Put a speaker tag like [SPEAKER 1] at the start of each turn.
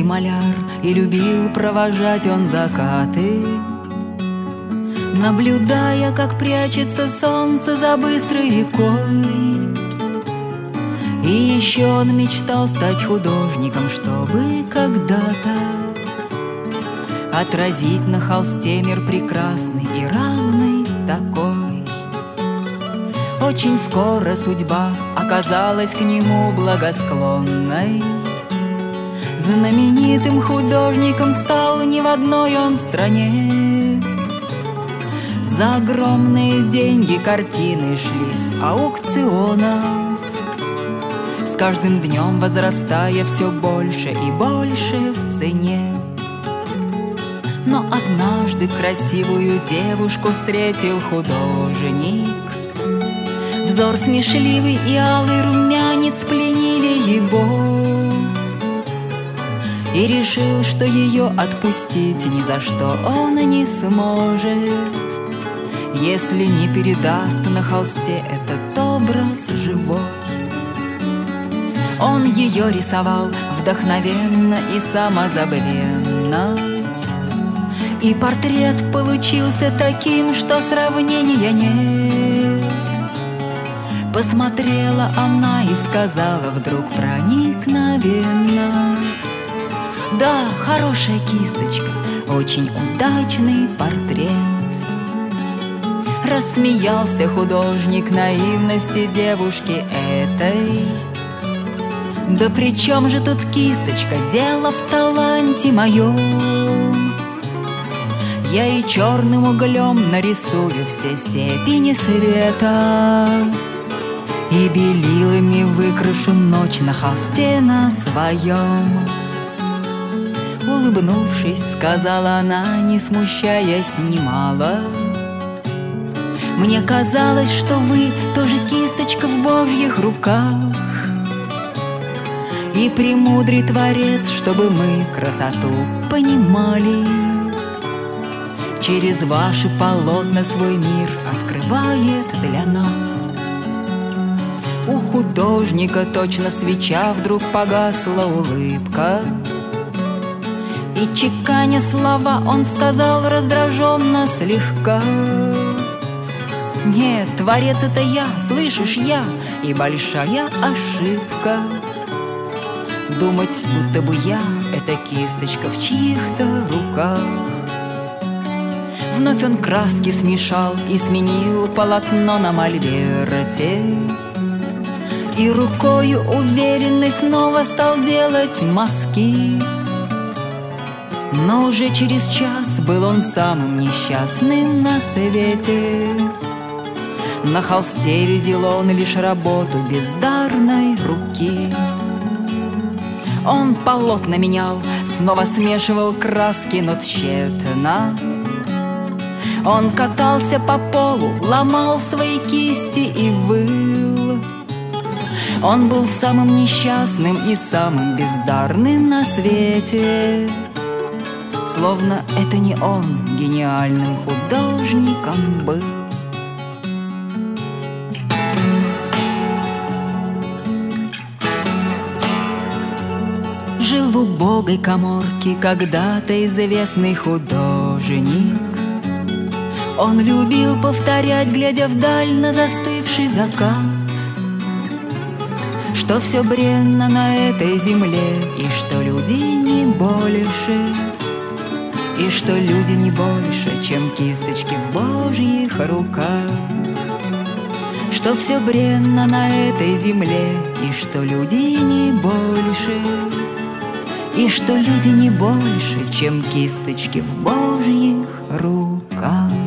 [SPEAKER 1] маляр, и любил провожать он закаты, наблюдая, как прячется солнце за быстрой рекой. И еще он мечтал стать художником, чтобы когда-то отразить на холсте мир прекрасный и разный такой. Очень скоро судьба оказалась к нему благосклонной. Знаменитым художником стал не в одной он стране. За огромные деньги картины шли с аукционов, с каждым днем возрастая все больше и больше в цене. Но однажды красивую девушку встретил художник. Взор смешливый и алый румянец пленили его, и решил, что ее отпустить ни за что он не сможет, если не передаст на холсте этот образ живой. Он ее рисовал вдохновенно и самозабвенно, и портрет получился таким, что сравнения нет. Посмотрела она и сказала вдруг проникновенно: да, хорошая кисточка, очень удачный портрет. Рассмеялся художник наивности девушки этой. Да при чем же тут кисточка, дело в таланте моем. Я и черным углем нарисую все степени света, и белилами выкрашу ночь на холсте на своем. Улыбнувшись, сказала она, не смущаясь немало: мне казалось, что вы тоже кисточка в Божьих руках, и премудрый Творец, чтобы мы красоту понимали, через ваши полотна свой мир открывает для нас. У художника точно свеча вдруг погасла улыбка, и чеканя слова он сказал раздраженно слегка: нет, Творец — это я, слышишь, я, и большая ошибка думать, будто бы я — это кисточка в чьих-то руках. Вновь он краски смешал и сменил полотно на мольберте, и рукою уверенной снова стал делать мазки. Но уже через час был он самым несчастным на свете. На холсте видел он лишь работу бездарной руки. Он полотна менял, снова смешивал краски, но тщетно. Он катался по полу, ломал свои кисти и выл. Он был самым несчастным и самым бездарным на свете, словно это не он гениальным художником был. Жил в убогой каморке когда-то известный художник. Он любил повторять, глядя вдаль на застывший закат, что все бренно на этой земле, и что люди не больше, и что люди не больше, чем кисточки в Божьих руках. Что все бренно на этой земле, и что люди не больше, и что люди не больше, чем кисточки в Божьих руках.